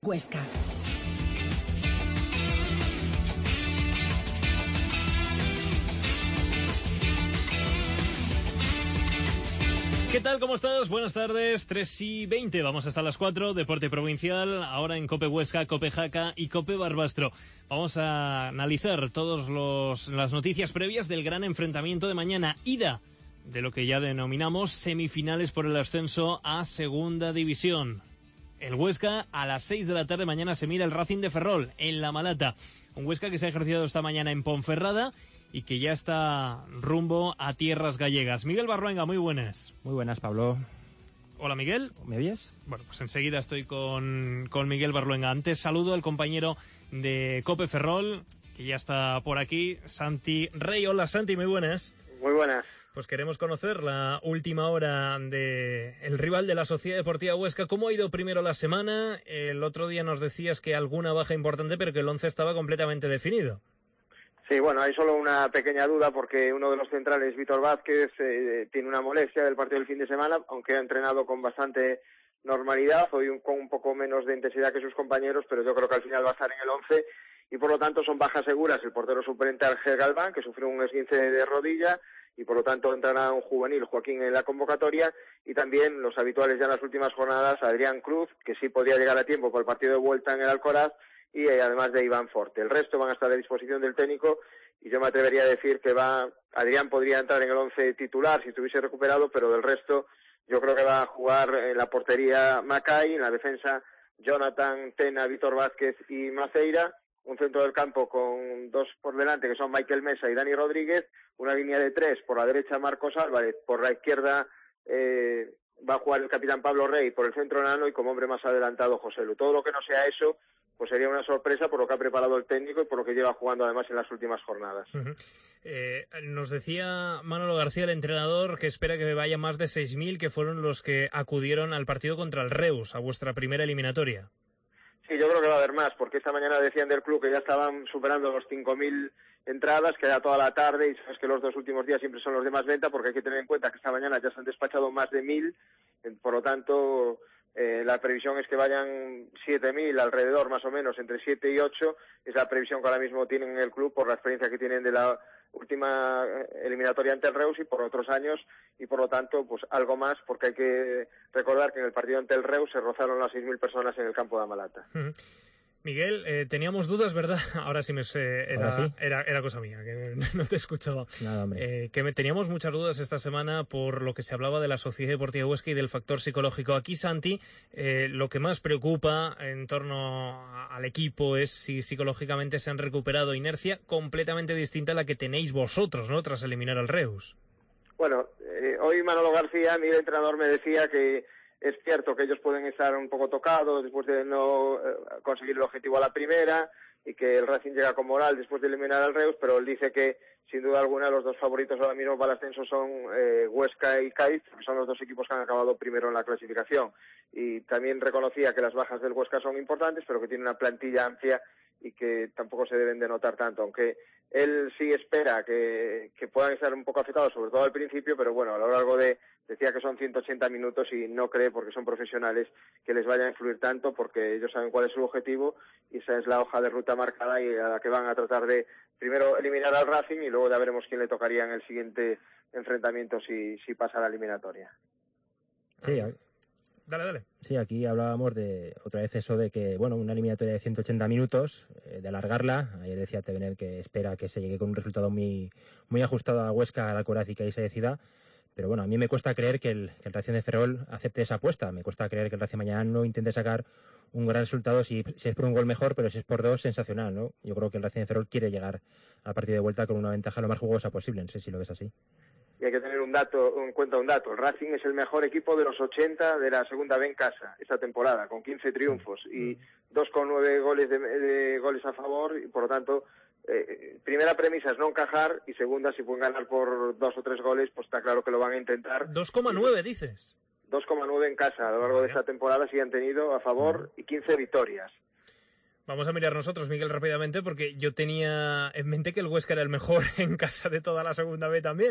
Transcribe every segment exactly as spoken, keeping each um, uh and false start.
Huesca. ¿Qué tal? ¿Cómo estás? Buenas tardes, tres y veinte, vamos hasta las cuatro, Deporte Provincial, ahora en Cope Huesca, Cope Jaca y Cope Barbastro. Vamos a analizar todas las noticias previas del gran enfrentamiento de mañana, ida de lo que ya denominamos semifinales por el ascenso a Segunda División. El Huesca a las seis de la tarde mañana se mide el Racing de Ferrol en La Malata. Un Huesca que se ha ejercido esta mañana en Ponferrada y que ya está rumbo a tierras gallegas. Miguel Barruenga, muy buenas. Muy buenas, Pablo. Hola, Miguel. ¿Me oyes? Bueno, pues enseguida estoy con, con Miguel Barruenga. Antes saludo al compañero de Cope Ferrol, que ya está por aquí, Santi Rey. Hola, Santi, muy buenas. Muy buenas. Pues queremos conocer la última hora de el rival de la Sociedad Deportiva Huesca. ¿Cómo ha ido primero la semana? El otro día nos decías que alguna baja importante, pero que el once estaba completamente definido. Sí, bueno, hay solo una pequeña duda porque uno de los centrales, Víctor Vázquez, eh, tiene una molestia del partido del fin de semana, aunque ha entrenado con bastante normalidad, hoy un, con un poco menos de intensidad que sus compañeros, pero yo creo que al final va a estar en el once y por lo tanto son bajas seguras el portero suplente Ángel Galván, que sufrió un esguince de rodilla y por lo tanto entrará un juvenil, Joaquín, en la convocatoria, y también los habituales ya en las últimas jornadas, Adrián Cruz, que sí podría llegar a tiempo por el partido de vuelta en el Alcoraz, y eh, además de Iván Forte. El resto van a estar a disposición del técnico y yo me atrevería a decir que va Adrián podría entrar en el once titular si estuviese recuperado, pero del resto yo creo que va a jugar en la portería Macay, en la defensa Jonathan, Tena, Víctor Vázquez y Maceira, un centro del campo con dos por delante que son Michael Mesa y Dani Rodríguez, una línea de tres, por la derecha Marcos Álvarez, por la izquierda eh, va a jugar el capitán Pablo Rey, por el centro Nano y como hombre más adelantado José Lu. Todo lo que no sea eso pues sería una sorpresa por lo que ha preparado el técnico y por lo que lleva jugando además en las últimas jornadas. Uh-huh. Eh, nos decía Manolo García, el entrenador, que espera que vaya más de seis mil, que fueron los que acudieron al partido contra el Reus, a vuestra primera eliminatoria. Sí, yo creo que va a haber más, porque esta mañana decían del club que ya estaban superando los cinco mil entradas, que era toda la tarde, y sabes que los dos últimos días siempre son los de más venta, porque hay que tener en cuenta que esta mañana ya se han despachado más de mil, por lo tanto Eh, la previsión es que vayan siete mil alrededor, más o menos, entre siete y ocho, es la previsión que ahora mismo tienen en el club por la experiencia que tienen de la última eliminatoria ante el Reus y por otros años, y por lo tanto, pues algo más, porque hay que recordar que en el partido ante el Reus se rozaron las seis mil personas en el campo de Amalata. Uh-huh. Miguel, eh, teníamos dudas, ¿verdad? Ahora sí me sé, era, sí? era, era cosa mía, que no te escuchaba. Nada, hombre. Eh, que me, teníamos muchas dudas esta semana por lo que se hablaba de la Sociedad Deportiva Huesca y del factor psicológico. Aquí, Santi, eh, lo que más preocupa en torno a, al equipo es si psicológicamente se han recuperado. Inercia completamente distinta a la que tenéis vosotros, ¿no?, tras eliminar al Reus. Bueno, eh, hoy Manolo García, mi entrenador, me decía que es cierto que ellos pueden estar un poco tocados después de no eh, conseguir el objetivo a la primera y que el Racing llega con moral después de eliminar al Reus, pero él dice que sin duda alguna los dos favoritos ahora mismo para el ascenso son eh, Huesca y Cádiz, que son los dos equipos que han acabado primero en la clasificación. Y también reconocía que las bajas del Huesca son importantes, pero que tiene una plantilla amplia y que tampoco se deben de notar tanto, aunque él sí espera que, que puedan estar un poco afectados, sobre todo al principio, pero bueno, a lo largo de, decía que son ciento ochenta minutos y no cree, porque son profesionales, que les vaya a influir tanto, porque ellos saben cuál es su objetivo y esa es la hoja de ruta marcada y a la que van a tratar de primero eliminar al Racing y luego ya veremos quién le tocaría en el siguiente enfrentamiento si, si pasa la eliminatoria. Sí, Dale, dale. Sí, aquí hablábamos de otra vez eso de que, bueno, una eliminatoria de ciento ochenta minutos, eh, de alargarla. Ayer decía Tevenel que espera que se llegue con un resultado muy muy ajustado a Huesca, a la Alcoraz y que ahí se decida. Pero bueno, a mí me cuesta creer que el, que el Racing de Ferrol acepte esa apuesta. Me cuesta creer que el Racing mañana no intente sacar un gran resultado. Si, si es por un gol mejor, pero si es por dos, sensacional, ¿no? Yo creo que el Racing de Ferrol quiere llegar al partido de vuelta con una ventaja lo más jugosa posible. No sé si lo ves así. Y hay que tener un dato, en cuenta un dato. El Racing es el mejor equipo de los ochenta de la segunda B en casa esta temporada, con quince triunfos y dos coma nueve goles de, de goles a favor y por lo tanto eh, primera premisa es no encajar y segunda, si pueden ganar por dos o tres goles, pues está claro que lo van a intentar. dos coma nueve dices. dos coma nueve en casa a lo largo de esta temporada sí han tenido a favor y quince victorias. Vamos a mirar nosotros, Miguel, rápidamente, porque yo tenía en mente que el Huesca era el mejor en casa de toda la segunda B también.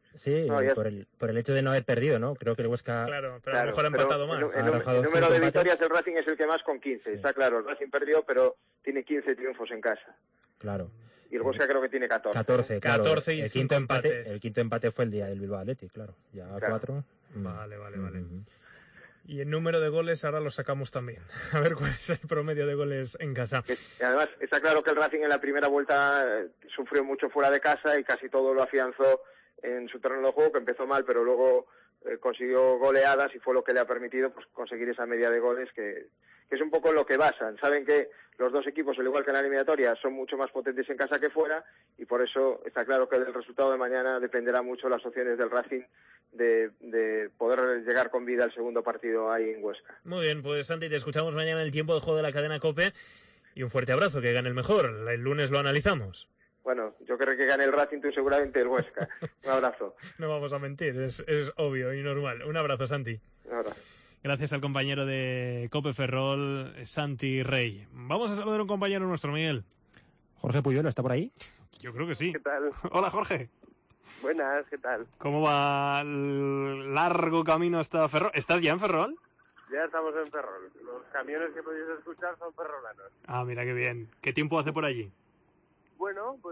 Sí, No, ya- por el, por el hecho de no haber perdido, ¿no? Creo que el Huesca... Claro, pero a Claro, lo mejor ha pero empatado el, más. el- Ha el arrojado número cinco de empates. victorias el Racing es el que más con quince, Sí. está claro. El Racing perdió, pero tiene quince triunfos en casa. Claro. Y el Huesca creo que tiene catorce. catorce, claro. catorce y el cinco quinto empate, empates. el quinto empate fue el día del Bilbao Athletic, claro. Ya Claro. cuatro. mm, Vale, vale, vale. mm, mm. Y el número de goles ahora lo sacamos también. A ver cuál es el promedio de goles en casa. Que- y además, está claro que el Racing en la primera vuelta eh, sufrió mucho fuera de casa y casi todo lo afianzó en su terreno de juego, que empezó mal, pero luego eh, consiguió goleadas y fue lo que le ha permitido pues conseguir esa media de goles que, que es un poco en lo que basan. Saben que los dos equipos, al igual que en la eliminatoria, son mucho más potentes en casa que fuera y por eso está claro que del resultado de mañana dependerá mucho las opciones del Racing de, de poder llegar con vida al segundo partido ahí en Huesca. Muy bien, pues Santi, te escuchamos mañana en el tiempo de juego de la cadena COPE. Y un fuerte abrazo, que gane el mejor. El lunes lo analizamos. Bueno, yo creo que gane el Racing, tú seguramente el Huesca. Un abrazo. No vamos a mentir, es, es obvio y normal. Un abrazo, Santi. Un abrazo. Gracias al compañero de COPE Ferrol, Santi Rey. Vamos a saludar a un compañero nuestro, Miguel. Jorge Puyuelo, ¿está por ahí? Yo creo que sí. ¿Qué tal? Hola, Jorge. Buenas, ¿qué tal? ¿Cómo va el largo camino hasta Ferrol? ¿Estás ya en Ferrol? Ya estamos en Ferrol. Los camiones que podéis escuchar son ferrolanos. Ah, mira qué bien. ¿Qué tiempo hace por allí? Bueno, pues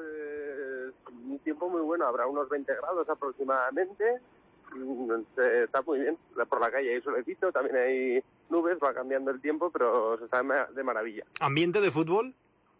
un tiempo muy bueno. Habrá unos veinte grados aproximadamente. Mm, se- Está muy bien. Por la calle hay solecito, también hay nubes, va cambiando el tiempo, pero se está de de maravilla. ¿Ambiente de fútbol?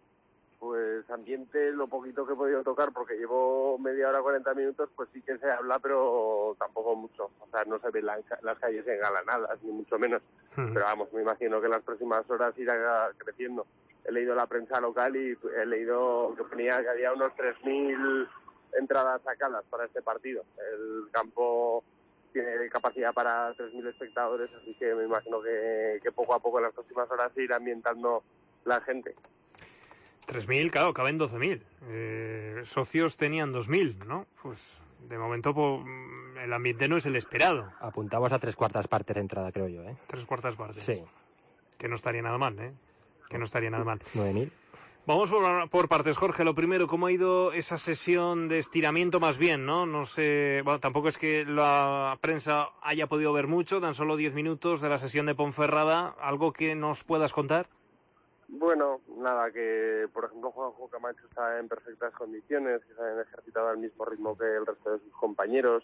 Pues ambiente, lo poquito que he podido tocar, porque llevo media hora, cuarenta minutos, pues sí que se habla, pero tampoco mucho. O sea, no se ven la- las calles engalanadas, ni mucho menos. Pero vamos, me imagino que en las próximas horas irá creciendo. He leído la prensa local y he leído que ponía que había unos tres mil entradas sacadas para este partido. El campo tiene capacidad para tres mil espectadores, así que me imagino que, que poco a poco en las próximas horas se irá ambientando la gente. tres mil, claro, caben doce mil. Eh, socios tenían dos mil, ¿no? Pues de momento po, el ambiente no es el esperado. Apuntamos a tres cuartas partes de entrada, creo yo, ¿eh? Tres cuartas partes. Sí. Que no estaría nada mal, ¿eh? Que no estaría nada mal. nueve mil. Vamos por, por partes, Jorge. Lo primero, ¿cómo ha ido esa sesión de estiramiento más bien, no? No sé, bueno, tampoco es que la prensa haya podido ver mucho, tan solo diez minutos de la sesión de Ponferrada. ¿Algo que nos puedas contar? Bueno, nada, que por ejemplo Juanjo Camacho está en perfectas condiciones, que se han ejercitado al mismo ritmo que el resto de sus compañeros,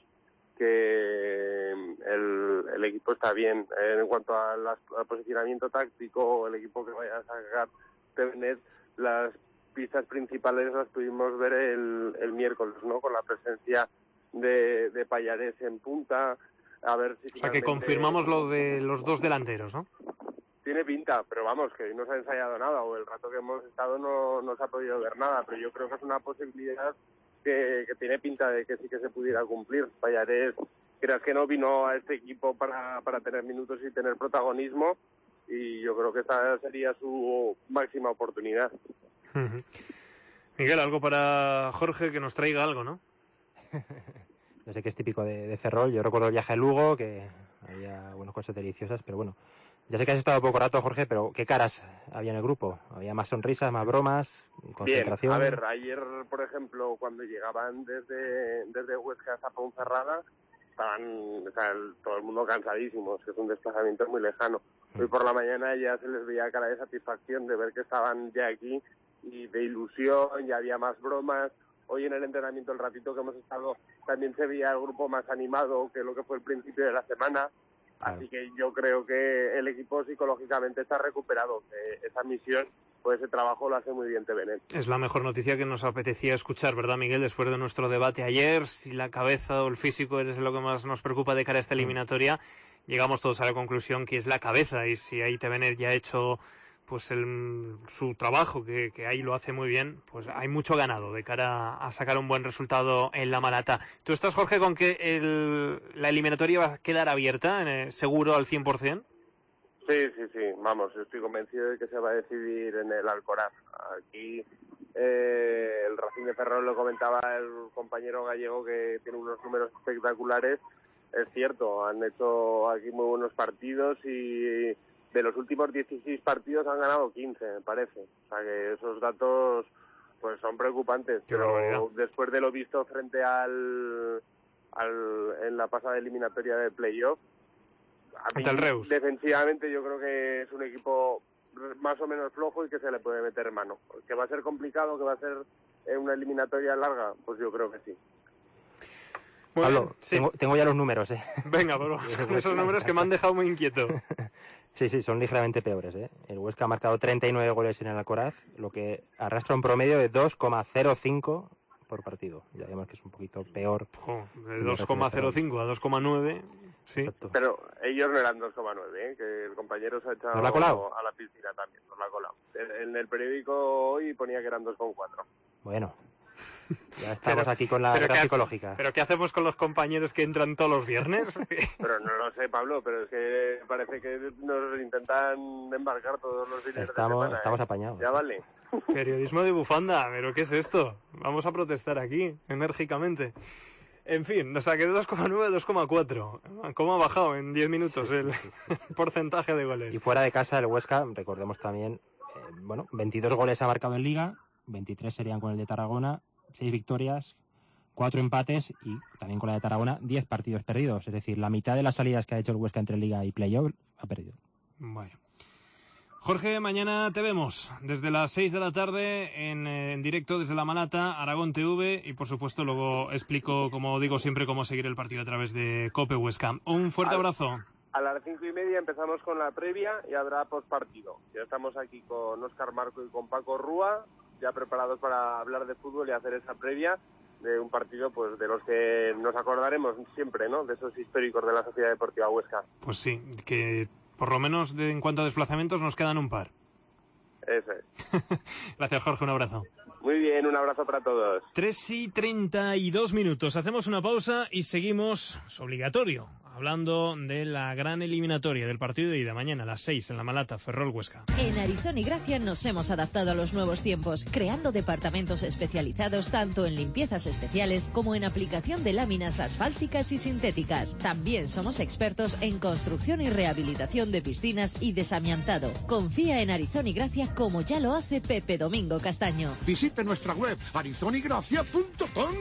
que el, el equipo está bien. En cuanto a las- al posicionamiento táctico, el equipo que vaya a sacar Tevenet, las pistas principales las pudimos ver el, el miércoles, ¿no? Con la presencia de, de Pallares en punta, a ver si O sea, que finalmente- confirmamos lo de los dos delanteros, ¿no? Tiene pinta, pero vamos, que no se ha ensayado nada, o el rato que hemos estado no, no se ha podido ver nada, pero yo creo que es una posibilidad que, que tiene pinta de que sí que se pudiera cumplir. Pallares, creas que no, vino a este equipo para, para tener minutos y tener protagonismo, y yo creo que esta sería su máxima oportunidad. Ujú. Miguel, algo para Jorge que nos traiga algo, ¿no? No sé qué es típico de, de Ferrol. Yo recuerdo el viaje a Lugo, que había bueno, cosas deliciosas, pero bueno. Ya sé que has estado poco rato, Jorge, pero ¿qué caras había en el grupo? ¿Había más sonrisas, más bromas, Bien, concentración? a ver, ayer, por ejemplo, cuando llegaban desde, desde Huesca hasta Ponferrada, estaban, o sea, el- todo el mundo cansadísimos, que es un desplazamiento muy lejano. Hoy por la mañana ya se les veía cara de satisfacción de ver que estaban ya aquí y de ilusión, ya había más bromas. Hoy en el entrenamiento, el ratito que hemos estado, también se veía el grupo más animado que lo que fue el principio de la semana. Claro. Así que yo creo que el equipo psicológicamente está recuperado, que esa misión, pues ese trabajo lo hace muy bien Tevenet. Es la mejor noticia que nos apetecía escuchar, ¿verdad, Miguel? Después de nuestro debate ayer, si la cabeza o el físico es lo que más nos preocupa de cara a esta eliminatoria, llegamos todos a la conclusión que es la cabeza, y si ahí Tevenet ya ha hecho pues el, su trabajo, que, que ahí lo hace muy bien, pues hay mucho ganado de cara a sacar un buen resultado en la Malata. ¿Tú estás, Jorge, con que el, la eliminatoria va a quedar abierta, eh, seguro al cien por ciento? Sí, sí, sí, vamos, estoy convencido de que se va a decidir en el Alcoraz. Aquí eh, el Racing de Ferrol, lo comentaba el compañero gallego, que tiene unos números espectaculares. Es cierto, han hecho aquí muy buenos partidos y de los últimos dieciséis partidos han ganado quince, me parece. O sea que esos datos pues son preocupantes. Qué pero barbaridad. después de lo visto frente al al, en la pasada eliminatoria de playoff. Ante el Reus. Defensivamente yo creo que es un equipo más o menos flojo y que se le puede meter mano. ¿Que va a ser complicado, que va a ser una eliminatoria larga? Pues yo creo que sí. Muy Pablo, bien, sí. tengo, tengo ya los números, ¿eh? Venga, pues vamos con esos números que me han dejado muy inquieto. Sí, sí, son ligeramente peores, ¿eh? El Huesca ha marcado treinta y nueve goles en el Alcoraz, lo que arrastra un promedio de dos coma cero cinco por partido. Ya vemos que es un poquito peor. Oh, de dos coma cero cinco a dos coma nueve, sí. Exacto. Pero ellos no eran dos coma nueve, ¿eh? Que el compañero se ha echado ¿Nos la ha colado? A la piscina también, nos la ha colado. En el periódico hoy ponía que eran dos coma cuatro. Bueno. Ya estamos pero, aquí con la guerra psicológica. ¿Pero qué hacemos con los compañeros que entran todos los viernes? Pero no lo sé, Pablo, pero es que parece que nos intentan embarcar todos los fines estamos, de semana. Estamos ¿eh? apañados. Ya vale. Periodismo de bufanda, ¿pero qué es esto? Vamos a protestar aquí, enérgicamente. En fin, o sea que de dos coma nueve a dos coma cuatro. ¿Cómo ha bajado en diez minutos sí, el, sí, sí, sí. porcentaje de goles? Y fuera de casa, el Huesca, recordemos también, eh, bueno, veintidós goles ha marcado en Liga, veintitrés serían con el de Tarragona, seis victorias, cuatro empates y también con la de Tarragona, diez partidos perdidos. Es decir, la mitad de las salidas que ha hecho el Huesca entre Liga y Playoff ha perdido. Vaya. Jorge, mañana te vemos desde las seis de la tarde en, en directo desde La Malata, Aragón T V, y por supuesto luego explico, como digo siempre, cómo seguir el partido a través de Cope Huesca. Un fuerte abrazo. A las cinco y media empezamos con la previa y habrá postpartido. Ya estamos aquí con Óscar Marco y con Paco Rúa, ya preparados para hablar de fútbol y hacer esa previa de un partido pues de los que nos acordaremos siempre, ¿no? De esos históricos de la Sociedad Deportiva Huesca. Pues sí, que por lo menos de, en cuanto a desplazamientos nos quedan un par. Eso es. Gracias, Jorge, un abrazo. Muy bien, un abrazo para todos. tres y treinta y dos minutos. Hacemos una pausa y seguimos, es obligatorio, hablando de la gran eliminatoria del partido de ida mañana a las seis en La Malata, Ferrol Huesca. En Arizona y Gracia nos hemos adaptado a los nuevos tiempos, creando departamentos especializados tanto en limpiezas especiales como en aplicación de láminas asfálticas y sintéticas. También somos expertos en construcción y rehabilitación de piscinas y desamiantado. Confía en Arizona y Gracia como ya lo hace Pepe Domingo Castaño. Visite nuestra web arizona y gracia punto com.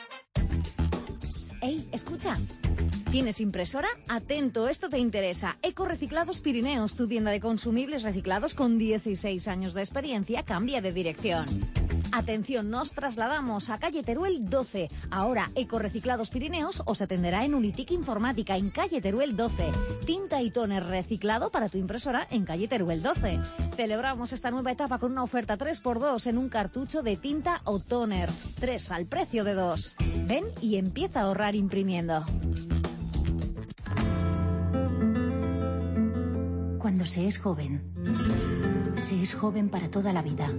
Ey, escucha. ¿Tienes impresora? Atento, esto te interesa. Ecoreciclados Pirineos, tu tienda de consumibles reciclados con dieciséis años de experiencia, cambia de dirección. Atención, nos trasladamos a calle Teruel doce. Ahora, Ecoreciclados Pirineos os atenderá en Unitic Informática en calle Teruel doce. Tinta y tóner reciclado para tu impresora en calle Teruel doce. Celebramos esta nueva etapa con una oferta tres por dos en un cartucho de tinta o tóner. tres al precio de dos. Ven y empieza a ahorrar imprimiendo. Cuando se es joven, se es joven para toda la vida.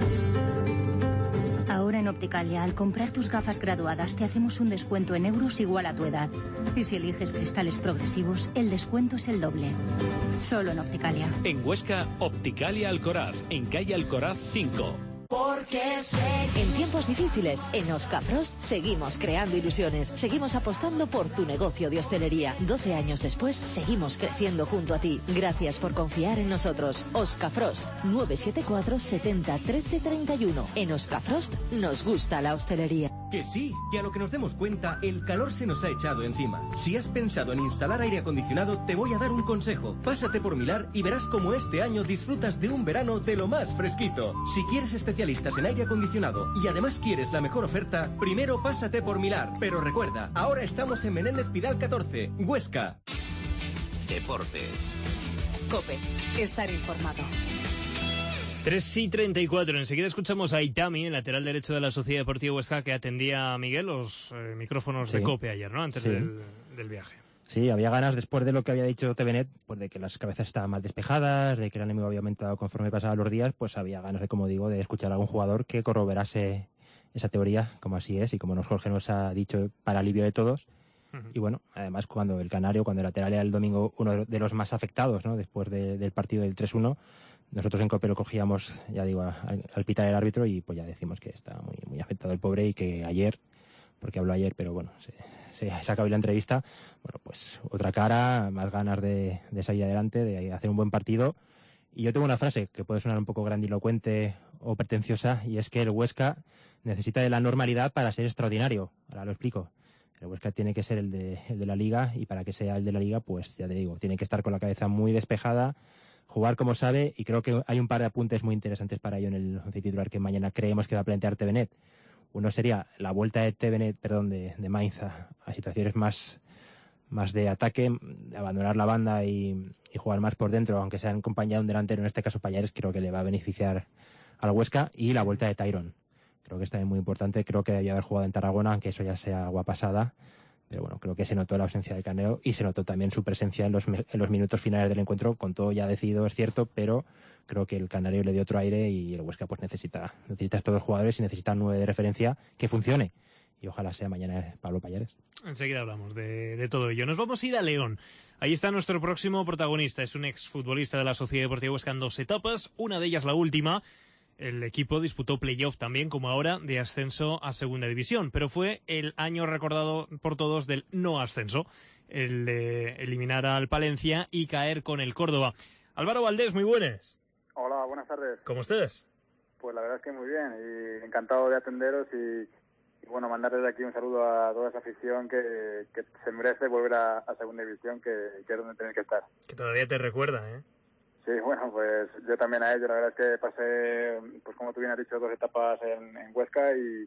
Ahora en Opticalia, al comprar tus gafas graduadas, te hacemos un descuento en euros igual a tu edad. Y si eliges cristales progresivos, el descuento es el doble. Solo en Opticalia. En Huesca, Opticalia Alcoraz, en calle Alcoraz cinco. Porque sé que en tiempos difíciles, en Oscafrost seguimos creando ilusiones, seguimos apostando por tu negocio de hostelería. doce años después, seguimos creciendo junto a ti. Gracias por confiar en nosotros. Oscafrost, nueve siete cuatro, setenta, trece, treinta y uno. En Oscafrost nos gusta la hostelería. Que sí, que a lo que nos demos cuenta, el calor se nos ha echado encima. Si has pensado en instalar aire acondicionado, te voy a dar un consejo. Pásate por Milar y verás cómo este año disfrutas de un verano de lo más fresquito. Si quieres especialistas en aire acondicionado y además quieres la mejor oferta, primero pásate por Milar. Pero recuerda, ahora estamos en Menéndez Pidal catorce, Huesca. Deportes. COPE, estar informado. tres y treinta y cuatro. Enseguida escuchamos a Itami, el lateral derecho de la Sociedad Deportiva Huesca, que atendía a Miguel los eh, micrófonos sí. de COPE ayer, ¿no? Antes sí. del, del viaje. Sí, había ganas, después de lo que había dicho T V Net, pues de que las cabezas estaban mal despejadas, de que el ánimo había aumentado conforme pasaban los días, pues había ganas de, como digo, de escuchar a algún jugador que corroborase esa teoría, como así es, y como nos Jorge nos ha dicho, para alivio de todos. Uh-huh. Y bueno, además cuando el Canario, cuando el lateral era el domingo uno de los más afectados, ¿no? Después de, del partido del tres uno, nosotros en COPE lo cogíamos, ya digo, al, al pitar el árbitro y pues ya decimos que está muy, muy afectado el pobre y que ayer, porque habló ayer, pero bueno, se, se, se acabó la entrevista, bueno, pues otra cara, más ganas de, de salir adelante, de hacer un buen partido. Y yo tengo una frase que puede sonar un poco grandilocuente o pretenciosa, y es que el Huesca necesita de la normalidad para ser extraordinario. Ahora lo explico. El Huesca tiene que ser el de, el de la Liga, y para que sea el de la Liga, pues ya te digo, tiene que estar con la cabeza muy despejada, jugar como sabe, y creo que hay un par de apuntes muy interesantes para ello en el once titular que mañana creemos que va a plantear Tevenet. Uno sería la vuelta de Tevenet, perdón, de, de Mainz a, a situaciones más, más de ataque, de abandonar la banda y, y jugar más por dentro, aunque sea en compañía de un delantero, en este caso Pallares, creo que le va a beneficiar al Huesca. Y la vuelta de Tyrone, creo que está muy importante. Creo que debía haber jugado en Tarragona, aunque eso ya sea agua pasada, pero bueno, creo que se notó la ausencia de Caneo y se notó también su presencia en los, en los minutos finales del encuentro, con todo ya decidido, es cierto, pero creo que el Canario le dio otro aire, y el Huesca pues necesita, necesita estos dos jugadores y necesita un nueve de referencia que funcione, y ojalá sea mañana Pablo Pallares. Enseguida hablamos de, de todo ello. Nos vamos a ir a León. Ahí está nuestro próximo protagonista. Es un exfutbolista de la Sociedad Deportiva Huesca en dos etapas, una de ellas la última. El equipo disputó playoff también, como ahora, de ascenso a segunda división, pero fue el año recordado por todos del no ascenso, el de eliminar al Palencia y caer con el Córdoba. Álvaro Valdés, muy buenas. Hola, buenas tardes. ¿Cómo estás? Pues la verdad es que muy bien, y encantado de atenderos, y, y bueno, mandar desde aquí un saludo a toda esa afición que, que se merece volver a, a segunda división, que, que es donde tenéis que estar. Que todavía te recuerda, ¿eh? Sí, bueno, pues yo también a ello. La verdad es que pasé, pues como tú bien has dicho, dos etapas en, en Huesca, y,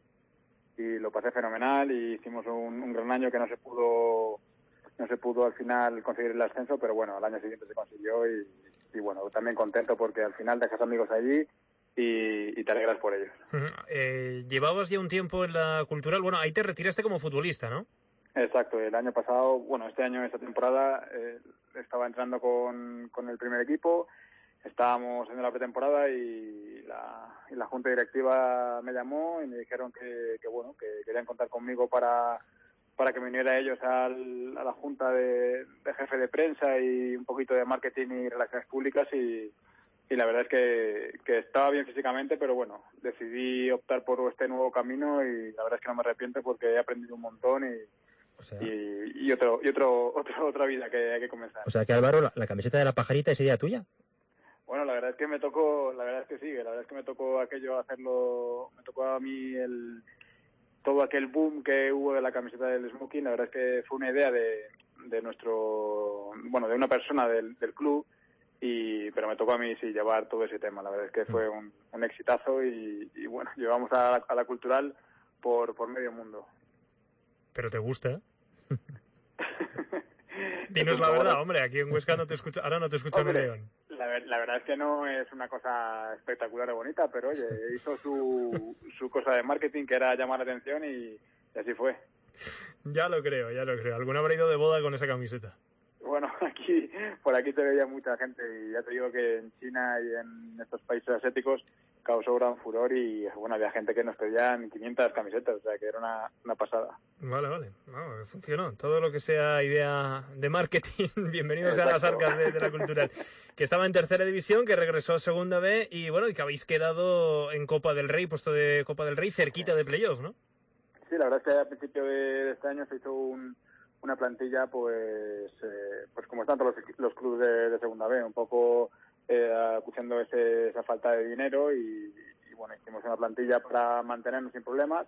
y lo pasé fenomenal, y hicimos un, un gran año que no se pudo no se pudo al final conseguir el ascenso, pero bueno, al año siguiente se consiguió, y, y bueno, también contento porque al final dejas amigos allí y, y te alegras por ellos. Uh-huh. Eh, llevabas ya un tiempo en la Cultural, bueno, ahí te retiraste como futbolista, ¿no? Exacto, el año pasado, bueno, este año, esta temporada, eh, estaba entrando con, con el primer equipo, estábamos en la pretemporada, y la, y la junta directiva me llamó y me dijeron que, que bueno, que querían contar conmigo para, para que me uniera ellos al, a la junta de, de jefe de prensa y un poquito de marketing y relaciones públicas, y, y la verdad es que, que estaba bien físicamente, pero bueno, decidí optar por este nuevo camino, y la verdad es que no me arrepiento porque he aprendido un montón, y O sea, y, y otro y otro, otro otra vida que hay que comenzar. O sea que, Álvaro, la, la camiseta de la pajarita es idea tuya. Bueno, la verdad es que me tocó, la verdad es que sí, la verdad es que me tocó aquello hacerlo, me tocó a mí el todo aquel boom que hubo de la camiseta del smoking. La verdad es que fue una idea de, de nuestro, bueno, de una persona del, del club, y pero me tocó a mí sí llevar todo ese tema. La verdad es que fue un, un exitazo, y, y bueno, llevamos a la, a la Cultural por, por medio mundo. Pero te gusta, ¿eh? Dinos la verdad, hombre, aquí en Huesca no te escucha, ahora no te escuchan en León. La, la verdad es que no es una cosa espectacular o bonita, pero oye, hizo su, su cosa de marketing, que era llamar la atención, y, y así fue. Ya lo creo, ya lo creo. ¿Alguno habrá ido de boda con esa camiseta? Bueno, aquí, por aquí te veía mucha gente, y ya te digo que en China y en estos países asiáticos causó gran furor, y bueno, había gente que nos pedían quinientas camisetas, o sea que era una, una pasada. Vale, vale, no, funcionó. Todo lo que sea idea de marketing, bienvenidos Exacto. a las arcas de, de la Cultural. Que estaba en tercera división, que regresó a segunda B, y bueno, y que habéis quedado en Copa del Rey, puesto de Copa del Rey, cerquita de playoffs, ¿no? Sí, la verdad es que al principio de este año se hizo un, una plantilla, pues eh, pues como están todos los, los clubes de, de segunda B, un poco eh, acuciando ese, esa falta de dinero, y, y bueno, hicimos una plantilla para mantenernos sin problemas.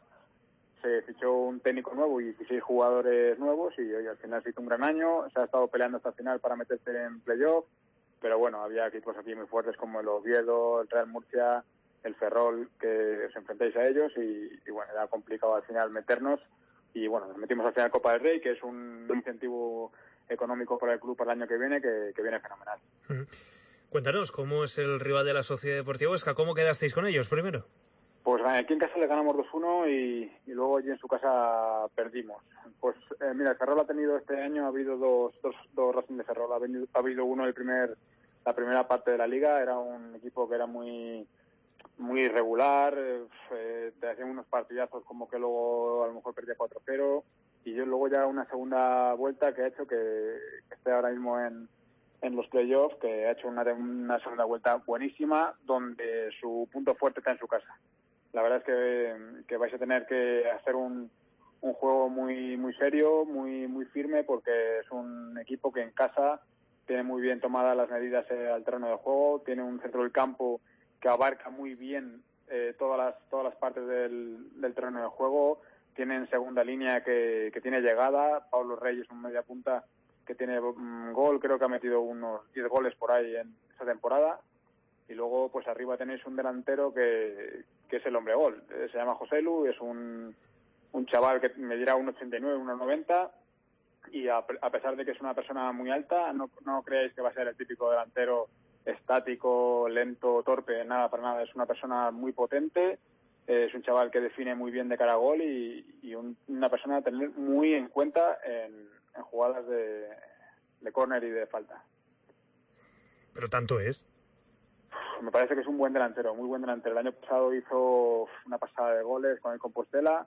Se fichó un técnico nuevo y dieciséis jugadores nuevos, y hoy al final se hizo un gran año. Se ha estado peleando hasta el final para meterse en playoff, pero bueno, había equipos aquí muy fuertes como el Oviedo, el Real Murcia, el Ferrol, que os enfrentáis a ellos, y, y bueno, era complicado al final meternos, y bueno, nos metimos al final Copa del Rey, que es un incentivo económico para el club para el año que viene, que, que viene fenomenal. Uh-huh. Cuéntanos, ¿cómo es el rival de la Sociedad Deportiva Huesca? ¿Cómo quedasteis con ellos primero? Pues aquí en casa le ganamos dos uno, y, y luego allí en su casa perdimos. Pues eh, mira, el Ferrol ha tenido este año, ha habido dos, dos, dos Racing de Ferrol. Ha, venido, ha habido uno el primer, la primera parte de la liga, era un equipo que era muy muy irregular, eh, te hacían unos partidazos como que luego a lo mejor perdía cuatro cero, y yo luego ya una segunda vuelta que ha hecho que, que esté ahora mismo en, en los playoffs, que ha hecho una, una segunda vuelta buenísima, donde su punto fuerte está en su casa. La verdad es que, que vais a tener que hacer un, un juego muy muy serio, muy muy firme, porque es un equipo que en casa tiene muy bien tomadas las medidas eh, al terreno de juego, tiene un centro del campo que abarca muy bien eh, todas las todas las partes del, del terreno de juego, tienen segunda línea que, que tiene llegada. Pablo Reyes, un media punta que tiene um, gol, creo que ha metido unos diez goles por ahí en esta temporada. Y luego, pues arriba tenéis un delantero que, que es el hombre gol. Eh, se llama José Lu, es un, un chaval que medirá uno ochenta y nueve, uno noventa. Y a, a pesar de que es una persona muy alta, no, no creáis que va a ser el típico delantero estático, lento, torpe, nada, para nada. Es una persona muy potente, eh, es un chaval que define muy bien de cara a gol y, y un, una persona a tener muy en cuenta en, en jugadas de, de córner y de falta. Pero tanto es. Me parece que es un buen delantero, muy buen delantero. El año pasado hizo una pasada de goles con el Compostela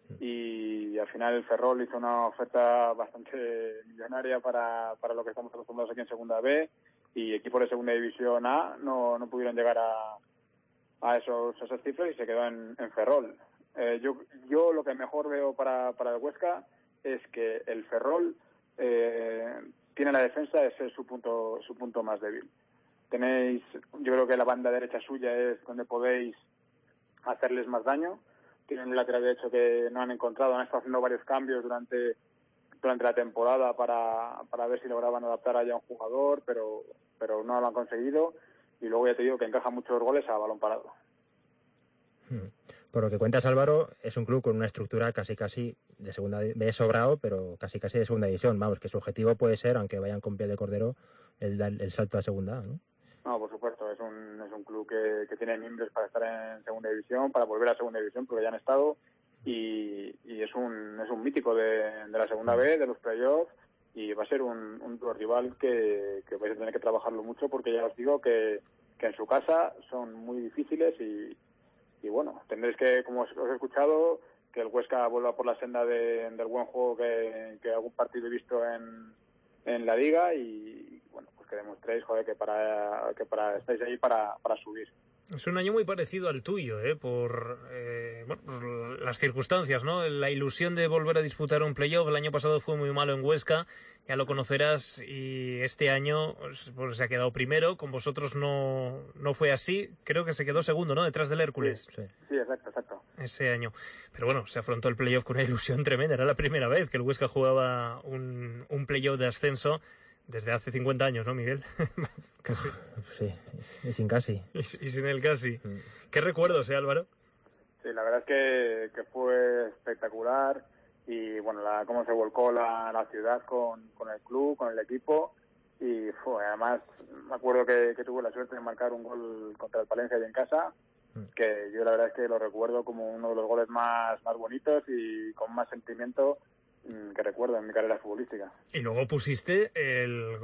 y al final el Ferrol hizo una oferta bastante millonaria para, para lo que estamos acostumbrados aquí en Segunda B, y equipos de Segunda División A no, no pudieron llegar a, a esos, esas cifras y se quedó en, en Ferrol. Eh, yo, yo lo que mejor veo para, para el Huesca es que el Ferrol eh, tiene la defensa de ser su punto, su punto más débil. Tenéis, yo creo que la banda derecha suya es donde podéis hacerles más daño. Tienen un lateral derecho que no han encontrado, han estado haciendo varios cambios durante durante la temporada para, para ver si lograban adaptar allá a un jugador, pero pero no lo han conseguido. Y luego ya te digo que encaja muchos goles a balón parado. Por lo que cuentas, Álvaro, es un club con una estructura casi casi de segunda B sobrado, pero casi casi de segunda división. Vamos, que su objetivo puede ser, aunque vayan con pie de cordero, el, el salto a segunda, ¿no? No, por supuesto, es un es un club que, que tiene miembros para estar en segunda división, para volver a segunda división, porque ya han estado, y, y es un es un mítico de, de la segunda B, de los playoffs, y va a ser un, un rival que, que vais a tener que trabajarlo mucho, porque ya os digo que, que en su casa son muy difíciles y, y bueno, tendréis que, como os, os he escuchado, que el Huesca vuelva por la senda de, del buen juego que, que algún partido he visto en, en la Liga, y bueno, pues que demostréis, joder, que para que para estáis ahí para, para subir. Es un año muy parecido al tuyo, ¿eh? Por, eh, bueno, por las circunstancias, ¿no? La ilusión de volver a disputar un playoff. El año pasado fue muy malo en Huesca, ya lo conocerás, y este año pues, pues se ha quedado primero. Con vosotros no, no fue así. Creo que se quedó segundo, ¿no? Detrás del Hércules. Sí, sí, exacto, exacto. Ese año. Pero bueno, se afrontó el playoff con una ilusión tremenda. Era la primera vez que el Huesca jugaba un, un playoff de ascenso. Desde hace cincuenta años, ¿no, Miguel? Casi. Sí, y sin casi. Y, y sin el casi. Mm. ¿Qué recuerdos, eh, Álvaro? Sí, la verdad es que, que fue espectacular, y bueno, la, cómo se volcó la, la ciudad con, con el club, con el equipo, y fue, además me acuerdo que, que tuve la suerte de marcar un gol contra el Palencia y en casa, mm. que yo la verdad es que lo recuerdo como uno de los goles más, más bonitos y con más sentimiento que recuerdo en mi carrera futbolística. Y luego pusiste el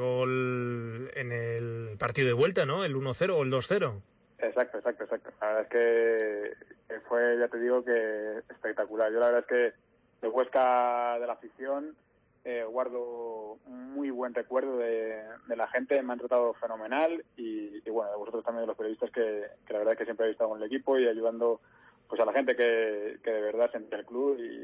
gol en el partido de vuelta, ¿no? El uno cero o el dos cero. Exacto, exacto, exacto. La verdad es que, que fue, ya te digo, que espectacular. Yo la verdad es que de Huesca, de la afición, eh, guardo muy buen recuerdo de, de la gente. Me han tratado fenomenal, y, y bueno, de vosotros también, de los periodistas, que, que la verdad es que siempre habéis estado con el equipo y ayudando pues a la gente que, que de verdad sentía el club. Y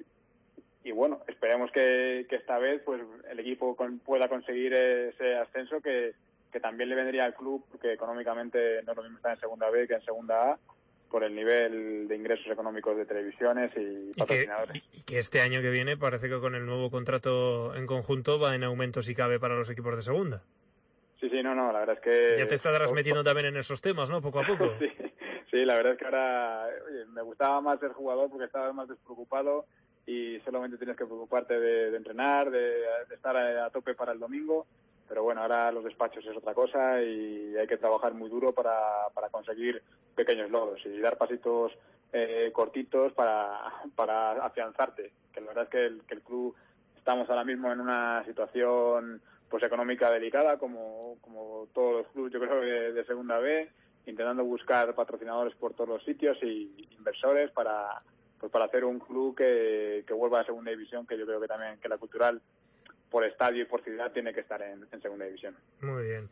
Y bueno, esperemos que, que esta vez pues el equipo con, pueda conseguir ese ascenso que, que también le vendría al club, porque económicamente no es lo mismo estar en Segunda B que en Segunda A, por el nivel de ingresos económicos de televisiones y patrocinadores. Y que, y, y que este año que viene parece que con el nuevo contrato en conjunto va en aumento, si cabe, para los equipos de Segunda. Sí, sí, no, no, la verdad es que... Ya te estarás metiendo también en esos temas, ¿no? Poco a poco. sí, sí, la verdad es que ahora oye, me gustaba más ser jugador porque estaba más despreocupado y solamente tienes que preocuparte de, de entrenar, de, de estar a, a tope para el domingo. Pero bueno, ahora los despachos es otra cosa y hay que trabajar muy duro para, para conseguir pequeños logros y dar pasitos eh, cortitos para, para afianzarte. Que la verdad es que el, que el club estamos ahora mismo en una situación pues económica delicada, como, como todos los clubes, yo creo, de, de Segunda B, intentando buscar patrocinadores por todos los sitios y inversores para pues para hacer un club que, que vuelva a Segunda División, que yo creo que también que la Cultural por estadio y por ciudad tiene que estar en, en Segunda División. Muy bien.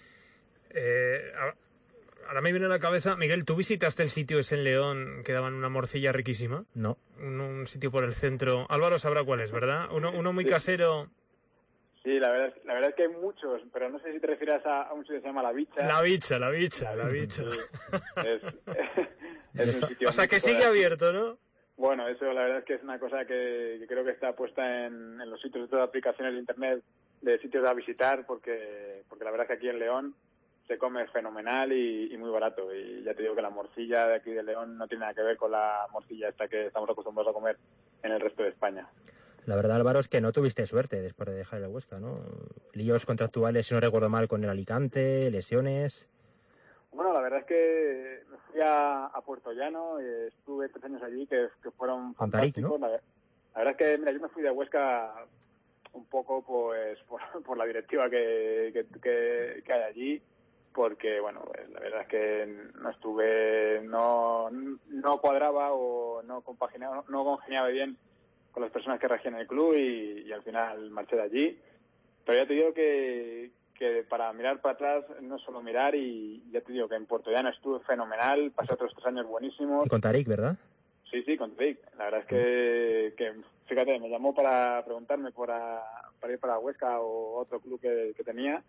Eh, ahora me viene a la cabeza, Miguel, ¿tú visitaste el sitio ese en León que daban una morcilla riquísima? No. Un, un sitio por el centro. Álvaro sabrá cuál es, ¿verdad? Uno, uno muy sí. casero. Sí, la verdad, la verdad es que hay muchos, pero no sé si te refieres a, a un sitio que se llama La Bicha. La Bicha, La Bicha, La Bicha. Sí, es, es un sitio o sea que sigue abierto, ¿no? bueno, eso la verdad es que es una cosa que, que creo que está puesta en, en los sitios de todas las aplicaciones de internet, de sitios a visitar, porque porque la verdad es que aquí en León se come fenomenal y, y muy barato. Y ya te digo que la morcilla de aquí de León no tiene nada que ver con la morcilla esta que estamos acostumbrados a comer en el resto de España. La verdad, Álvaro, es que no tuviste suerte después de dejar el Huesca, ¿no? Líos contractuales, si no recuerdo mal, con el Alicante, lesiones... Bueno, la verdad es que me fui a, a Puerto Llano, y estuve tres años allí que, que fueron fantásticos. Tarik, ¿no? la, la verdad es que, mira, yo me fui de Huesca un poco pues por, por la directiva que, que, que, que hay allí, porque, bueno, pues, la verdad es que no estuve, no, no cuadraba o no compaginaba, no congeniaba bien con las personas que regían el club y, y al final marché de allí. Pero ya te digo que... que para mirar para atrás no es solo mirar, y ya te digo que en Puerto Llano estuve fenomenal, pasé otros tres años buenísimos. Y con Tarik, ¿verdad? Sí, sí, con Tarik. La verdad es que, que fíjate, me llamó para preguntarme para, para ir para Huesca o otro club que, que tenía,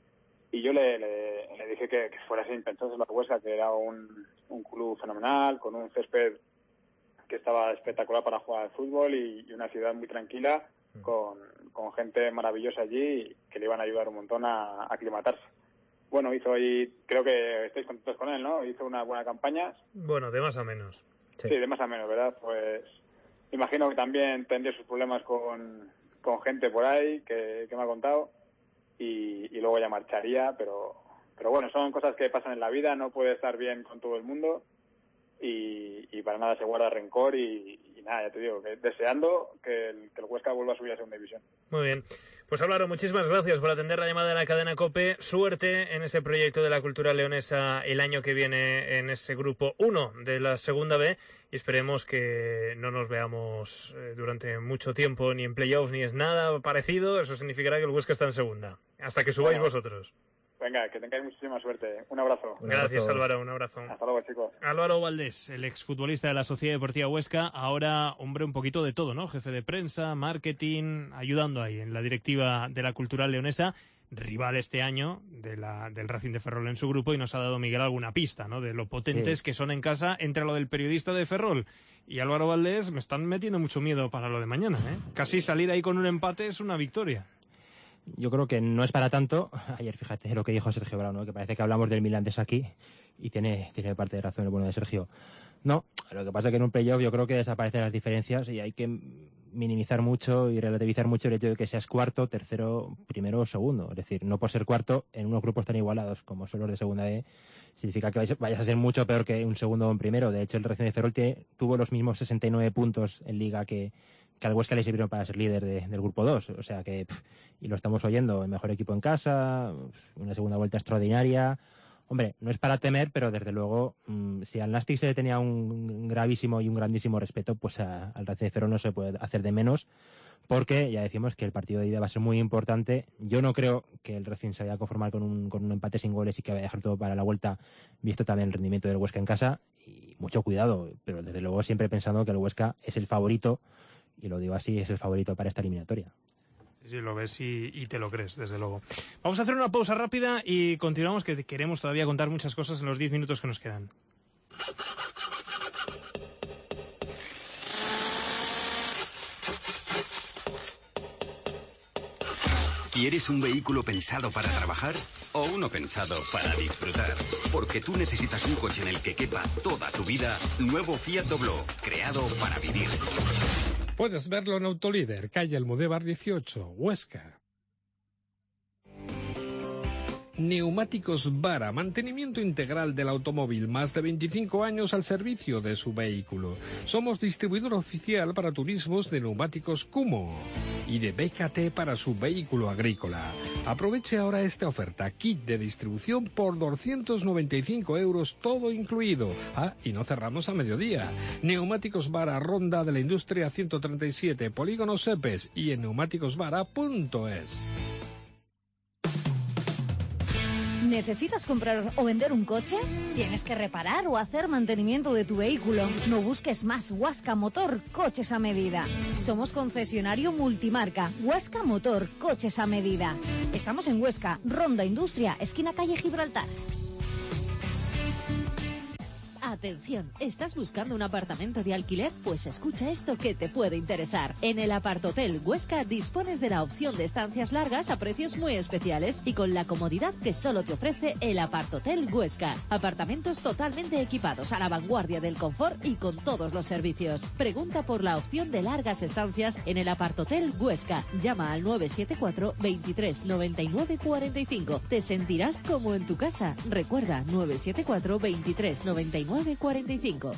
y yo le, le, le dije que, que fuera sin pensar en la Huesca, que era un, un club fenomenal, con un césped que estaba espectacular para jugar al fútbol y, y una ciudad muy tranquila, con, con gente maravillosa allí que le iban a ayudar un montón a, a aclimatarse. Bueno, hizo ahí, creo que estáis contentos con él, ¿no? Hizo una buena campaña. Bueno, de más a menos. Sí, sí de más a menos, ¿verdad? Pues imagino que también tendría sus problemas con, con gente por ahí que, que me ha contado, y, y luego ya marcharía, pero, pero bueno, son cosas que pasan en la vida, no puede estar bien con todo el mundo. Y, y para nada se guarda rencor y, y nada, ya te digo, que deseando que el, que el Huesca vuelva a subir a segunda división. Muy bien. Pues Álvaro, muchísimas gracias por atender la llamada de la cadena COPE. Suerte en ese proyecto de la cultura leonesa el año que viene en ese grupo uno de la segunda B, y esperemos que no nos veamos eh, durante mucho tiempo ni en playoffs ni es nada parecido. Eso significará que el Huesca está en segunda, hasta que subáis bueno. vosotros. Venga, que tengáis muchísima suerte. Un abrazo. Un abrazo. Gracias, Álvaro. Un abrazo. Hasta luego, chicos. Álvaro Valdés, el exfutbolista de la Sociedad Deportiva Huesca, ahora hombre un poquito de todo, ¿no? Jefe de prensa, marketing, ayudando ahí en la directiva de la Cultural Leonesa, rival este año de la, del Racing de Ferrol en su grupo, y nos ha dado Miguel alguna pista, ¿no? De lo potentes sí. que son en casa entre lo del periodista de Ferrol y Álvaro Valdés. Me están metiendo mucho miedo para lo de mañana, ¿eh? Casi salir ahí con un empate es una victoria. Yo creo que no es para tanto. Ayer, fíjate lo que dijo Sergio Bravo, ¿no? Que parece que hablamos del Mirandés aquí, y tiene, tiene parte de razón el bueno de Sergio. No, lo que pasa es que en un playoff yo creo que desaparecen las diferencias y hay que minimizar mucho y relativizar mucho el hecho de que seas cuarto, tercero, primero o segundo. Es decir, no por ser cuarto en unos grupos tan igualados como son los de segunda E, significa que vayas a ser mucho peor que un segundo o un primero. De hecho, el Racing de Ferrol tiene, tuvo los mismos sesenta y nueve puntos en Liga que que al Huesca le sirvieron para ser líder de, del grupo dos, o sea que, pff, y lo estamos oyendo, el mejor equipo en casa, una segunda vuelta extraordinaria. Hombre, no es para temer, pero desde luego, mmm, si al Nastic se le tenía un gravísimo y un grandísimo respeto, pues a, al Racing de Ferrol no se puede hacer de menos, porque ya decimos que el partido de ida va a ser muy importante. Yo no creo que el Racing se vaya a conformar con un, con un empate sin goles y que vaya a dejar todo para la vuelta, visto también el rendimiento del Huesca en casa, y mucho cuidado, pero desde luego siempre pensando que el Huesca es el favorito, y lo digo así, es el favorito para esta eliminatoria. Sí, lo ves y, y te lo crees, desde luego. Vamos a hacer una pausa rápida y continuamos, que queremos todavía contar muchas cosas en los diez minutos que nos quedan. ¿Quieres un vehículo pensado para trabajar o uno pensado para disfrutar? Porque tú necesitas un coche en el que quepa toda tu vida. Nuevo Fiat Doblo, creado para vivir. Puedes verlo en Autolíder, calle Almudévar dieciocho, Huesca. Neumáticos Vara, mantenimiento integral del automóvil, más de veinticinco años al servicio de su vehículo. Somos distribuidor oficial para turismos de neumáticos Kumo y de B K T para su vehículo agrícola. Aproveche ahora esta oferta, kit de distribución por doscientos noventa y cinco euros, todo incluido. Ah, y no cerramos a mediodía. Neumáticos Vara, Ronda de la Industria ciento treinta y siete, Polígono Sepes, y en neumáticos vara punto es. ¿Necesitas comprar o vender un coche? ¿Tienes que reparar o hacer mantenimiento de tu vehículo? No busques más. Huasca Motor, coches a medida. Somos concesionario multimarca. Huasca Motor, coches a medida. Estamos en Huesca, Ronda Industria, esquina calle Gibraltar. Atención, ¿estás buscando un apartamento de alquiler? Pues escucha esto que te puede interesar. En el Apartotel Huesca dispones de la opción de estancias largas a precios muy especiales y con la comodidad que solo te ofrece el Apartotel Huesca. Apartamentos totalmente equipados a la vanguardia del confort y con todos los servicios. Pregunta por la opción de largas estancias en el Apartotel Huesca. Llama al nueve siete cuatro, veintitrés, noventa y nueve, cuarenta y cinco. Te sentirás como en tu casa. Recuerda, nueve siete cuatro, veintitrés, noventa y nueve, cuarenta y cinco.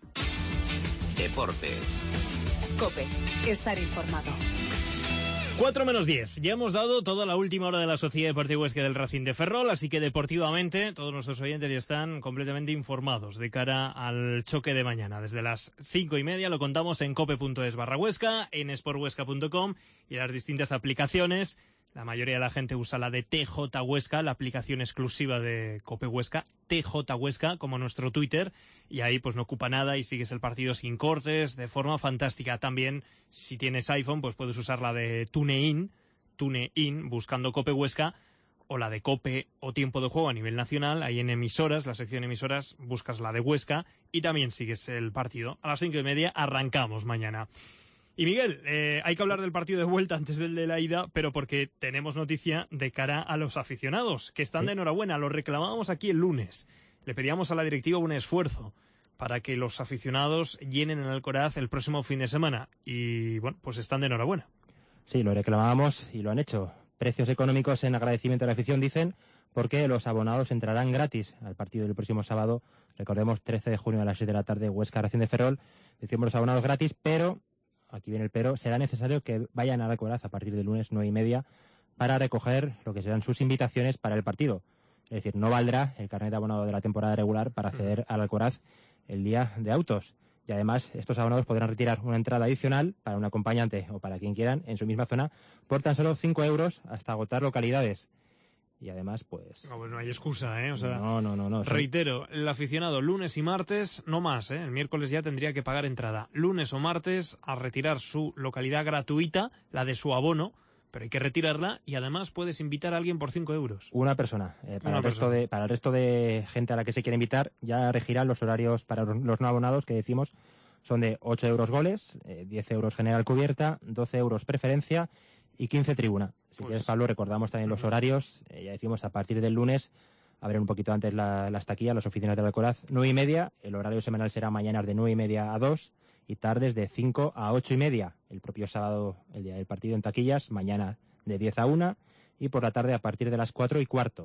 Deportes. COPE. Estar informado. cuatro menos diez. Ya hemos dado toda la última hora de la Sociedad Deportiva Huesca del Racing de Ferrol, así que deportivamente todos nuestros oyentes ya están completamente informados de cara al choque de mañana. Desde las cinco y media lo contamos en cope.es barra Huesca, en sporthuesca punto com y las distintas aplicaciones. La mayoría de la gente usa la de T J Huesca, la aplicación exclusiva de Cope Huesca, T J Huesca, como nuestro Twitter, y ahí pues no ocupa nada y sigues el partido sin cortes, de forma fantástica. También, si tienes iPhone, pues puedes usar la de TuneIn, TuneIn, buscando Cope Huesca, o la de Cope o Tiempo de Juego a nivel nacional, ahí en emisoras, la sección emisoras, buscas la de Huesca y también sigues el partido. A las cinco y media arrancamos mañana. Y Miguel, eh, hay que hablar del partido de vuelta antes del de la ida, pero porque tenemos noticia de cara a los aficionados, que están de enhorabuena. Lo reclamábamos aquí el lunes. Le pedíamos a la directiva un esfuerzo para que los aficionados llenen el Alcoraz el próximo fin de semana. Y bueno, pues están de enhorabuena. Sí, lo reclamábamos y lo han hecho. Precios económicos en agradecimiento a la afición, dicen, porque los abonados entrarán gratis al partido del próximo sábado. Recordemos, trece de junio a las seis de la tarde, Huesca Racing de Ferrol. Decimos los abonados gratis, pero... aquí viene el pero, será necesario que vayan a Alcoraz a partir del lunes nueve y media para recoger lo que serán sus invitaciones para el partido. Es decir, no valdrá el carnet de abonado de la temporada regular para acceder al Alcoraz el día de autos. Y además, estos abonados podrán retirar una entrada adicional para un acompañante o para quien quieran en su misma zona por tan solo cinco euros hasta agotar localidades. Y además, pues... No, pues no hay excusa, ¿eh? O sea, no, no, no, no. Reitero, el aficionado lunes y martes, no más, ¿eh? El miércoles ya tendría que pagar entrada. Lunes o martes a retirar su localidad gratuita, la de su abono, pero hay que retirarla y además puedes invitar a alguien por cinco euros. Una persona. Eh, para, Una el persona. Resto de, para el resto de gente a la que se quiere invitar, ya regirán los horarios para los no abonados, que decimos son de ocho euros goles, eh, diez euros general cubierta, doce euros preferencia y quince tribuna. Si Pues... quieres, Pablo, recordamos también los horarios. Eh, ya decimos, a partir del lunes abren un poquito antes la, las taquillas, las oficinas del Alcoraz, nueve y media. El horario semanal será mañanas de nueve y media a dos y tardes de cinco a ocho y media. El propio sábado, el día del partido en taquillas, mañana de diez a una y por la tarde a partir de las cuatro y cuarto.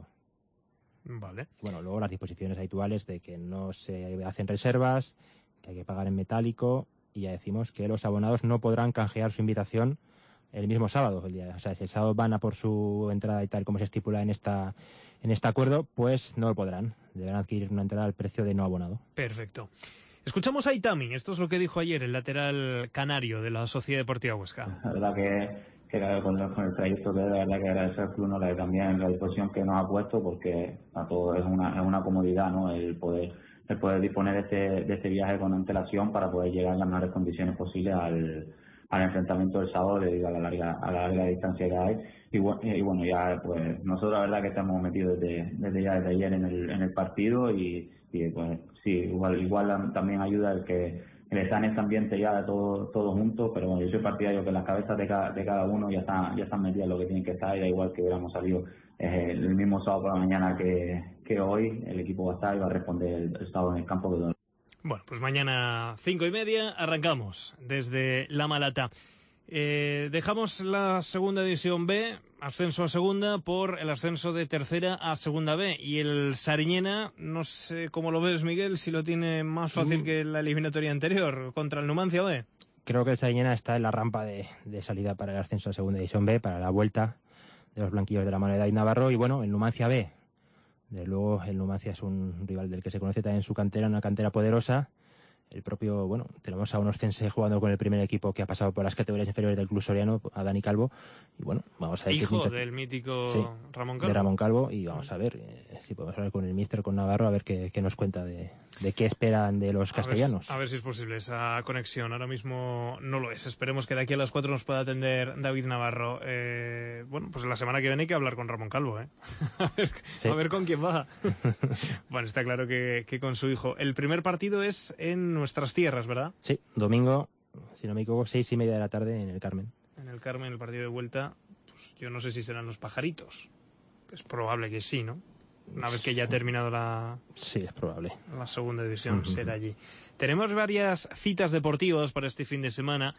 Vale. Bueno, luego las disposiciones habituales de que no se hacen reservas, que hay que pagar en metálico, y ya decimos que los abonados no podrán canjear su invitación el mismo sábado. El día, o sea, si el sábado van a por su entrada y tal como se estipula en esta en este acuerdo, pues no lo podrán. Deberán adquirir una entrada al precio de no abonado. Perfecto. Escuchamos a Itami. Esto es lo que dijo ayer el lateral canario de la Sociedad Deportiva Huesca. La verdad que, que con, con el trayecto que de verdad que agradecer al club, no le también la disposición que nos ha puesto, porque a todo es una, es una comodidad, ¿no? El poder el poder disponer de este, de este viaje con antelación para poder llegar en las mejores condiciones posibles al, al enfrentamiento del sábado debido a la larga a la larga distancia que hay. Y, y bueno, ya pues nosotros la verdad que estamos metidos desde, desde ya desde ayer en el, en el partido y, y pues sí, igual igual también ayuda el que el estar en este ambiente ya de todo todo juntos, pero bueno, yo soy partidario que las cabezas de cada, de cada uno ya están ya están metidas en lo que tienen que estar, y da igual que hubiéramos salido eh, el mismo sábado por la mañana que, que hoy, el equipo va a estar y va a responder el, el sábado en el campo que todo. Bueno, pues mañana cinco y media arrancamos desde La Malata. Eh, dejamos la segunda división B, ascenso a segunda, por el ascenso de tercera a segunda B. Y el Sariñena, no sé cómo lo ves, Miguel, si lo tiene más fácil mm. que la eliminatoria anterior contra el Numancia B. Creo que el Sariñena está en la rampa de, de salida para el ascenso a segunda división B, para la vuelta de los blanquillos de la mano de David Navarro. Y bueno, el Numancia B. Desde luego, el Numancia es un rival del que se conoce también su cantera, una cantera poderosa. El propio, bueno, tenemos a un Ostense jugando con el primer equipo que ha pasado por las categorías inferiores del club soriano, a Dani Calvo, y bueno, vamos a ver hijo qué pinta... del mítico sí, Ramón Calvo. de Ramón Calvo, y vamos a ver eh, si podemos hablar con el míster, con Navarro, a ver qué, qué nos cuenta de, de qué esperan de los castellanos. A ver, a ver si es posible esa conexión. Ahora mismo no lo es. Esperemos que de aquí a las cuatro nos pueda atender David Navarro. Eh, bueno, pues la semana que viene hay que hablar con Ramón Calvo, ¿eh? a, ver, sí. a ver con quién va. Bueno, está claro que, que con su hijo. El primer partido es en nuestras tierras, ¿verdad? Sí, domingo, si no me equivoco, seis y media de la tarde en el Carmen. En el Carmen, el partido de vuelta, pues yo no sé si serán los pajaritos. Es probable que sí, ¿no? Una vez que ya ha terminado la... Sí, es probable. La segunda división uh-huh. será allí. Tenemos varias citas deportivas para este fin de semana.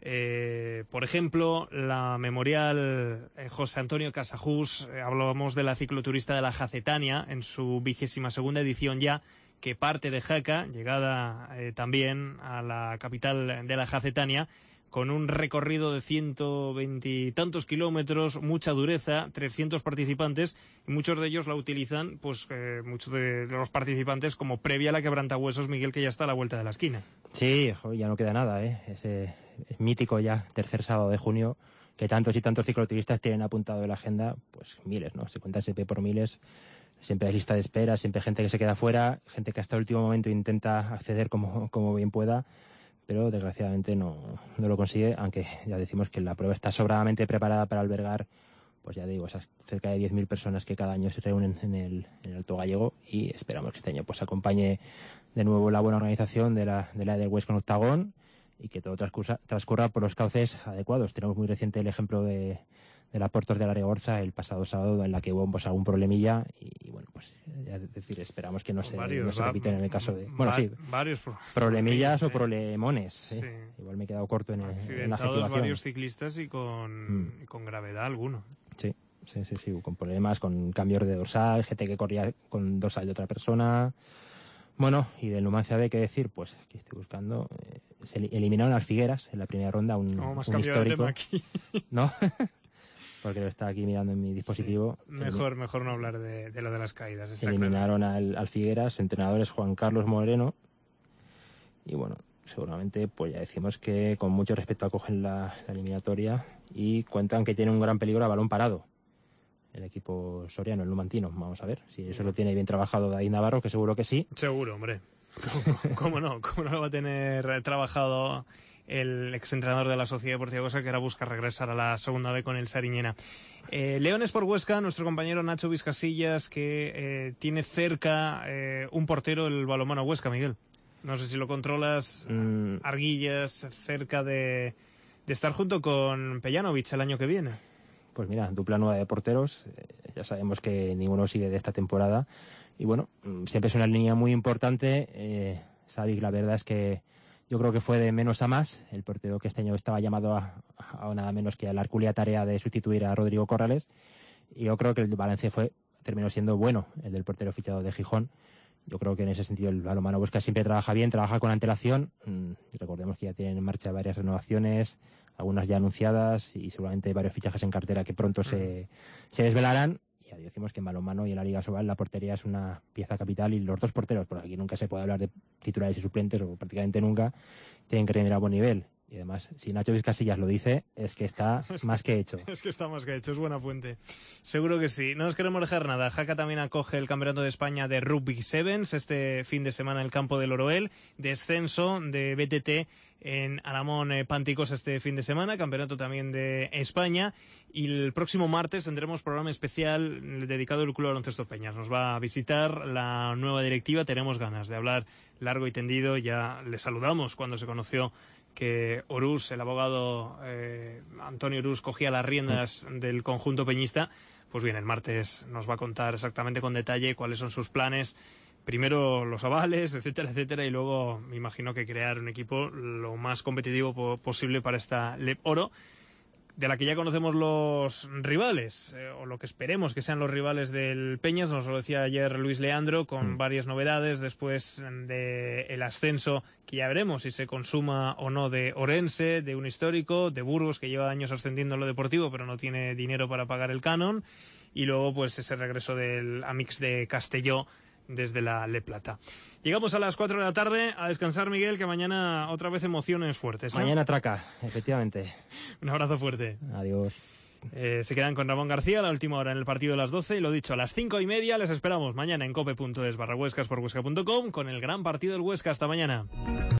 Eh, por ejemplo, la Memorial eh, José Antonio Casajús. Eh, hablábamos de la cicloturista de la Jacetania en su vigésima segunda edición ya, que parte de Jaca, llegada eh, también a la capital de la Jacetania, con un recorrido de ciento veinte y tantos kilómetros, mucha dureza, trescientos participantes, y muchos de ellos la utilizan, pues eh, muchos de los participantes, como previa a la quebrantahuesos, Miguel, que ya está a la vuelta de la esquina. Sí, joder, ya no queda nada, ¿eh? Ese mítico ya tercer sábado de junio, que tantos y tantos cicloturistas tienen apuntado en la agenda, pues miles, ¿no? Se cuenta ese P por miles. Siempre hay lista de espera, siempre hay gente que se queda fuera, gente que hasta el último momento intenta acceder como, como bien pueda, pero desgraciadamente no, no lo consigue, aunque ya decimos que la prueba está sobradamente preparada para albergar, pues ya digo, esas cerca de diez mil personas que cada año se reúnen en el, en el Alto Gallego, y esperamos que este año pues acompañe de nuevo la buena organización de la de la Edelweiss con Octagón, y que todo transcurra, transcurra por los cauces adecuados. Tenemos muy reciente el ejemplo de de la Portos de la Regorza el pasado sábado, en la que hubo pues, algún problemilla, y, y bueno, pues es decir, esperamos que no se, varios, no se repita en el caso de... Bueno, va, sí, varios pro problemillas o sí. problemones, sí. Sí. Igual me he quedado corto en, en la accidentados varios ciclistas y con, mm. y con gravedad alguno. Sí, sí, sí, sí, con problemas, con cambios de dorsal, gente que corría con dorsal de otra persona... Bueno, y del Numancia B, ¿qué decir? Pues que estoy buscando... Eh, se eliminaron las Figueras en la primera ronda, un, no, más un histórico. De tema aquí. ¿No? Porque lo está aquí mirando en mi dispositivo. Sí, mejor, Elim... mejor no hablar de, de lo de las caídas. Está Eliminaron claro. al, al Figueras, entrenadores Juan Carlos Moreno. Y bueno, seguramente pues ya decimos que con mucho respeto acogen la, la eliminatoria, y cuentan que tiene un gran peligro a balón parado el equipo soriano, el numantino. Vamos a ver si eso lo tiene bien trabajado David Navarro, que seguro que sí. Seguro, hombre. ¿Cómo, cómo no? ¿Cómo no lo va a tener trabajado el exentrenador de la Sociedad Deportiva Huesca, que ahora busca regresar a la segunda B con el Sariñena? Eh, Leones por Huesca, nuestro compañero Nacho Vizcasillas, que eh, tiene cerca eh, un portero el balonmano Huesca, Miguel. No sé si lo controlas. Mm. Arguillas, cerca de, de estar junto con Pejanovic el año que viene. Pues mira, dupla nueva de porteros. Eh, ya sabemos que ninguno sigue de esta temporada. Y bueno, siempre es una línea muy importante. Eh, Savic, la verdad es que yo creo que fue de menos a más. El portero que este año estaba llamado a, a nada menos que a la hercúlea tarea de sustituir a Rodrigo Corrales. Y yo creo que el balance fue terminó siendo bueno, el del portero fichado de Gijón. Yo creo que en ese sentido el balonmano Huesca siempre trabaja bien, trabaja con antelación. Y recordemos que ya tienen en marcha varias renovaciones, algunas ya anunciadas, y seguramente varios fichajes en cartera que pronto se, se desvelarán. Y ya decimos que en balonmano y en la Liga Sobal la portería es una pieza capital, y los dos porteros, porque aquí nunca se puede hablar de titulares y suplentes, o prácticamente nunca, tienen que rendir a buen nivel. Y además, si Nacho Vizcasillas lo dice, es que está es más que, que hecho. Es que está más que hecho, es buena fuente. Seguro que sí. No nos queremos dejar nada. Jaca también acoge el Campeonato de España de Rugby Sevens este fin de semana en el campo del Oroel. Descenso de B T T en Aramón eh, Pánticos este fin de semana. Campeonato también de España. Y el próximo martes tendremos programa especial dedicado al Club Baloncesto Peñas. Nos va a visitar la nueva directiva. Tenemos ganas de hablar largo y tendido. Ya le saludamos cuando se conoció que Orús, el abogado eh, Antonio Orús, cogía las riendas del conjunto peñista. Pues bien, el martes nos va a contar exactamente con detalle cuáles son sus planes. Primero los avales, etcétera, etcétera, y luego me imagino que crear un equipo lo más competitivo po- posible para esta L E P Oro, de la que ya conocemos los rivales, eh, o lo que esperemos que sean los rivales del Peñas. Nos lo decía ayer Luis Leandro, con mm. varias novedades después del ascenso, que ya veremos si se consuma o no, de Orense, de un histórico, de Burgos, que lleva años ascendiendo en lo deportivo pero no tiene dinero para pagar el canon, y luego pues ese regreso del Amix de Castelló, desde la Le Plata. Llegamos a las cuatro de la tarde, a descansar, Miguel, que mañana otra vez emociones fuertes, ¿eh? Mañana traca, efectivamente. Un abrazo fuerte. Adiós. Eh, se quedan con Ramón García a la última hora en el partido de las doce, y lo dicho, a las cinco y media les esperamos mañana en cope punto es barra Huescas por huesca punto com con el gran partido del Huesca. Hasta mañana.